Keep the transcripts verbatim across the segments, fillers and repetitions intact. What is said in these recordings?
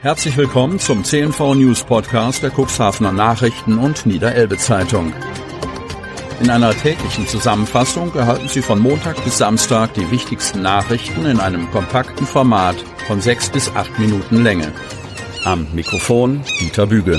Herzlich willkommen zum C N V News Podcast der Cuxhavener Nachrichten und Niederelbe Zeitung. In einer täglichen Zusammenfassung erhalten Sie von Montag bis Samstag die wichtigsten Nachrichten in einem kompakten Format von sechs bis acht Minuten Länge. Am Mikrofon Dieter Büge.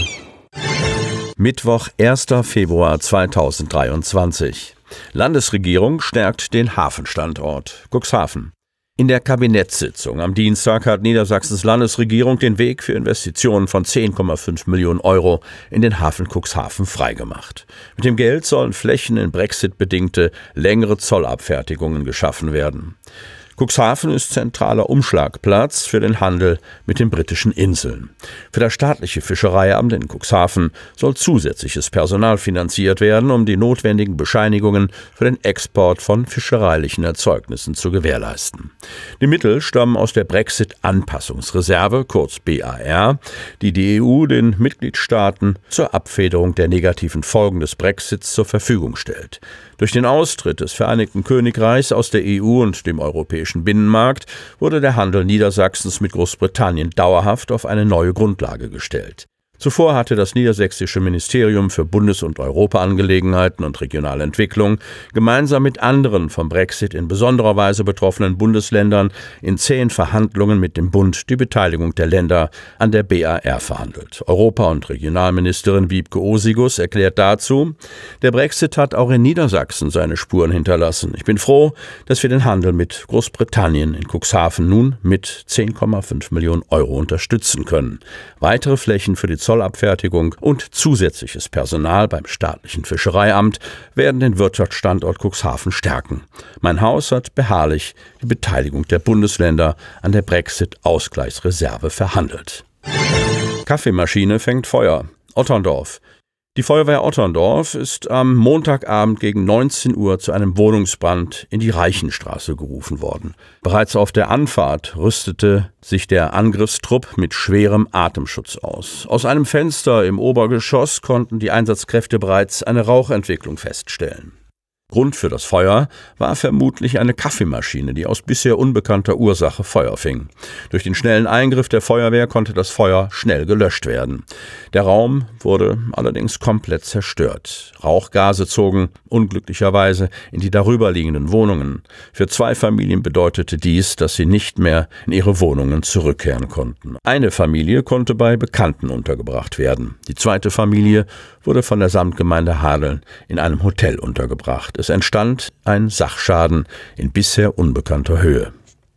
Mittwoch, erster Februar zweitausenddreiundzwanzig. Landesregierung stärkt den Hafenstandort Cuxhaven. In der Kabinettssitzung am Dienstag hat Niedersachsens Landesregierung den Weg für Investitionen von zehn Komma fünf Millionen Euro in den Hafen Cuxhaven freigemacht. Mit dem Geld sollen Flächen in Brexit-bedingte längere Zollabfertigungen geschaffen werden. Cuxhaven ist zentraler Umschlagplatz für den Handel mit den britischen Inseln. Für das staatliche Fischereiamt in Cuxhaven soll zusätzliches Personal finanziert werden, um die notwendigen Bescheinigungen für den Export von fischereilichen Erzeugnissen zu gewährleisten. Die Mittel stammen aus der Brexit-Anpassungsreserve, kurz B A R, die die E U den Mitgliedstaaten zur Abfederung der negativen Folgen des Brexits zur Verfügung stellt. Durch den Austritt des Vereinigten Königreichs aus der E U und dem europäischen Binnenmarkt wurde der Handel Niedersachsens mit Großbritannien dauerhaft auf eine neue Grundlage gestellt. Zuvor hatte das niedersächsische Ministerium für Bundes- und Europaangelegenheiten und regionale Entwicklung gemeinsam mit anderen vom Brexit in besonderer Weise betroffenen Bundesländern in zähen Verhandlungen mit dem Bund die Beteiligung der Länder an der B A R verhandelt. Europa- und Regionalministerin Wiebke Osigus erklärt dazu: Der Brexit hat auch in Niedersachsen seine Spuren hinterlassen. Ich bin froh, dass wir den Handel mit Großbritannien in Cuxhaven nun mit zehn Komma fünf Millionen Euro unterstützen können. Weitere Flächen für die Zollabfertigung und zusätzliches Personal beim staatlichen Fischereiamt werden den Wirtschaftsstandort Cuxhaven stärken. Mein Haus hat beharrlich die Beteiligung der Bundesländer an der Brexit-Ausgleichsreserve verhandelt. Kaffeemaschine fängt Feuer. Otterndorf. Die Feuerwehr Otterndorf ist am Montagabend gegen neunzehn Uhr zu einem Wohnungsbrand in die Reichenstraße gerufen worden. Bereits auf der Anfahrt rüstete sich der Angriffstrupp mit schwerem Atemschutz aus. Aus einem Fenster im Obergeschoss konnten die Einsatzkräfte bereits eine Rauchentwicklung feststellen. Grund für das Feuer war vermutlich eine Kaffeemaschine, die aus bisher unbekannter Ursache Feuer fing. Durch den schnellen Eingriff der Feuerwehr konnte das Feuer schnell gelöscht werden. Der Raum wurde allerdings komplett zerstört. Rauchgase zogen unglücklicherweise in die darüberliegenden Wohnungen. Für zwei Familien bedeutete dies, dass sie nicht mehr in ihre Wohnungen zurückkehren konnten. Eine Familie konnte bei Bekannten untergebracht werden. Die zweite Familie wurde von der Samtgemeinde Hadeln in einem Hotel untergebracht. Es entstand ein Sachschaden in bisher unbekannter Höhe.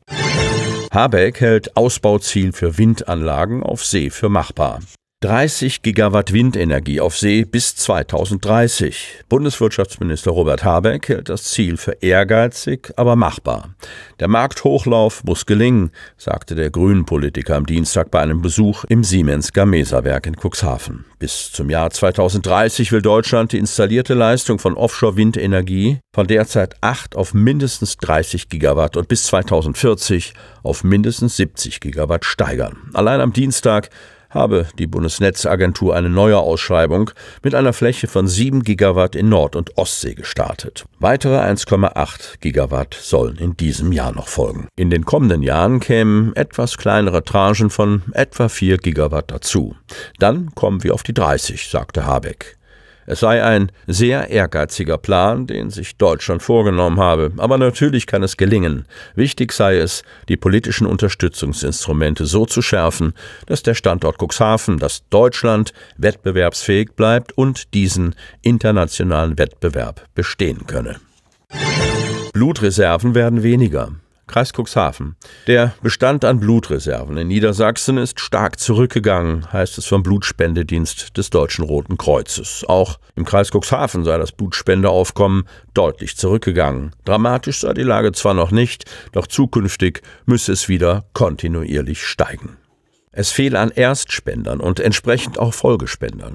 Habeck hält Ausbauziel für Windanlagen auf See für machbar. dreißig Gigawatt Windenergie auf See bis zweitausenddreißig. Bundeswirtschaftsminister Robert Habeck hält das Ziel für ehrgeizig, aber machbar. Der Markthochlauf muss gelingen, sagte der Grünen-Politiker am Dienstag bei einem Besuch im Siemens-Gamesa-Werk in Cuxhaven. Bis zum Jahr zweitausenddreißig will Deutschland die installierte Leistung von Offshore-Windenergie von derzeit acht auf mindestens dreißig Gigawatt und bis zweitausendvierzig auf mindestens siebzig Gigawatt steigern. Allein am Dienstag habe die Bundesnetzagentur eine neue Ausschreibung mit einer Fläche von sieben Gigawatt in Nord- und Ostsee gestartet. Weitere eins Komma acht Gigawatt sollen in diesem Jahr noch folgen. In den kommenden Jahren kämen etwas kleinere Tranchen von etwa vier Gigawatt dazu. Dann kommen wir auf die dreißig, sagte Habeck. Es sei ein sehr ehrgeiziger Plan, den sich Deutschland vorgenommen habe. Aber natürlich kann es gelingen. Wichtig sei es, die politischen Unterstützungsinstrumente so zu schärfen, dass der Standort Cuxhaven, dass Deutschland wettbewerbsfähig bleibt und diesen internationalen Wettbewerb bestehen könne. Blutreserven werden weniger. Kreis Cuxhaven. Der Bestand an Blutreserven in Niedersachsen ist stark zurückgegangen, heißt es vom Blutspendedienst des Deutschen Roten Kreuzes. Auch im Kreis Cuxhaven sei das Blutspendeaufkommen deutlich zurückgegangen. Dramatisch sei die Lage zwar noch nicht, doch zukünftig müsse es wieder kontinuierlich steigen. Es fehle an Erstspendern und entsprechend auch Folgespendern.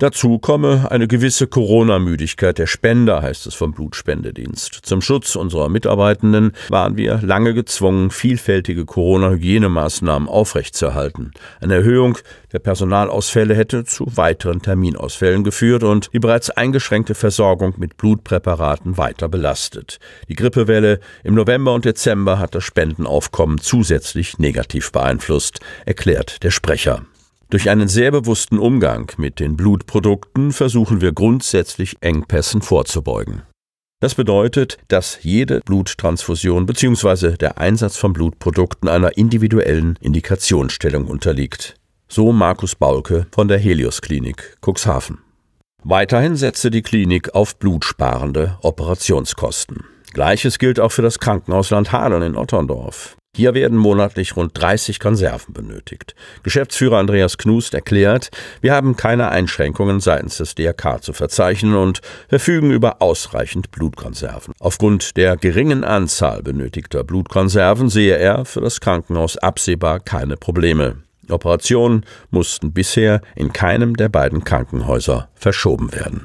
Dazu komme eine gewisse Corona-Müdigkeit der Spender, heißt es vom Blutspendedienst. Zum Schutz unserer Mitarbeitenden waren wir lange gezwungen, vielfältige Corona-Hygienemaßnahmen aufrechtzuerhalten. Eine Erhöhung der Personalausfälle hätte zu weiteren Terminausfällen geführt und die bereits eingeschränkte Versorgung mit Blutpräparaten weiter belastet. Die Grippewelle im November und Dezember hat das Spendenaufkommen zusätzlich negativ beeinflusst, erklärt der Sprecher. Durch einen sehr bewussten Umgang mit den Blutprodukten versuchen wir grundsätzlich Engpässen vorzubeugen. Das bedeutet, dass jede Bluttransfusion bzw. der Einsatz von Blutprodukten einer individuellen Indikationsstellung unterliegt. So Markus Baulke von der Helios Klinik Cuxhaven. Weiterhin setze die Klinik auf blutsparende Operationskosten. Gleiches gilt auch für das Krankenhaus Landhadeln in Otterndorf. Hier werden monatlich rund dreißig Konserven benötigt. Geschäftsführer Andreas Knust erklärt, wir haben keine Einschränkungen seitens des D R K zu verzeichnen und verfügen über ausreichend Blutkonserven. Aufgrund der geringen Anzahl benötigter Blutkonserven sehe er für das Krankenhaus absehbar keine Probleme. Operationen mussten bisher in keinem der beiden Krankenhäuser verschoben werden.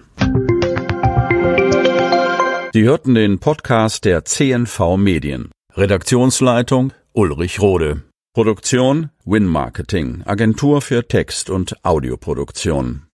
Sie hörten den Podcast der C N V Medien. Redaktionsleitung Ulrich Rode. Produktion Win Marketing, Agentur für Text- und Audioproduktion.